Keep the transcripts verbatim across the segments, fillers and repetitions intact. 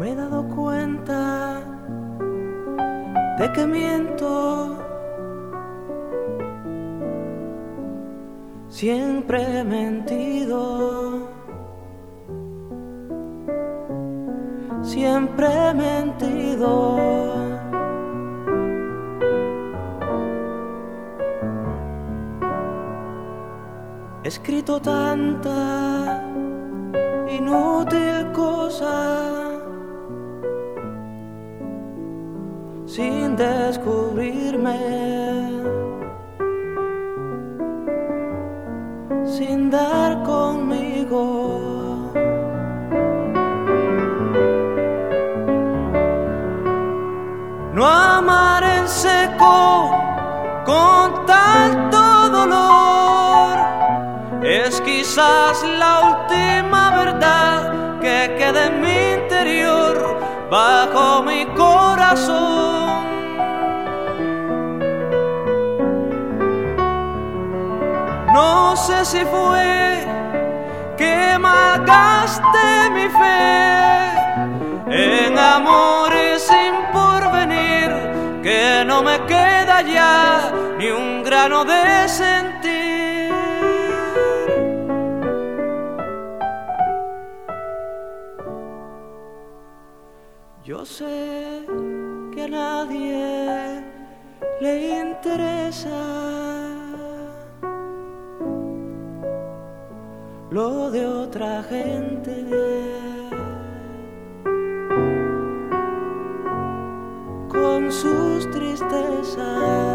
me he dado cuenta de que miento. Siempre he mentido, siempre he mentido. He escrito tanta inútil cosa sin descubrirme, sin dar conmigo. No amar en seco con tanto dolor es quizás la última verdad que queda en mi interior, bajo mi corazón. No sé si fue que malgasté mi fe en amores sin porvenir, que no me queda ya ni un grano de sentir. Yo sé que a nadie le interesa lo de otra gente. Con sus tristezas,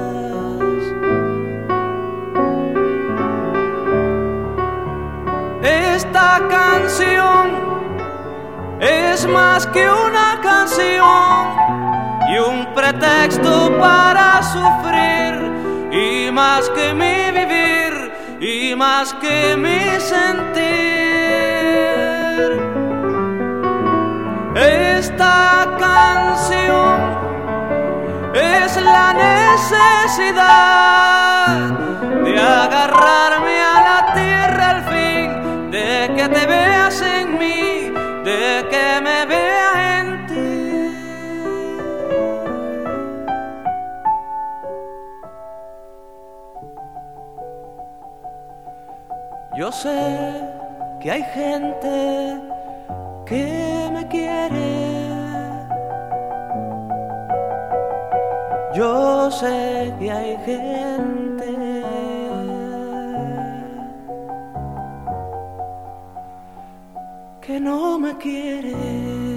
esta canción es más que una canción y un pretexto para sufrir, y más que mi vivir, y más que mi sentir. Esta canción es la necesidad de agarrarme a la tierra al fin, de que te veas en mí, de que me vea en ti. Yo sé que hay gente que me quiere. Yo sé que hay gente que no me quiere.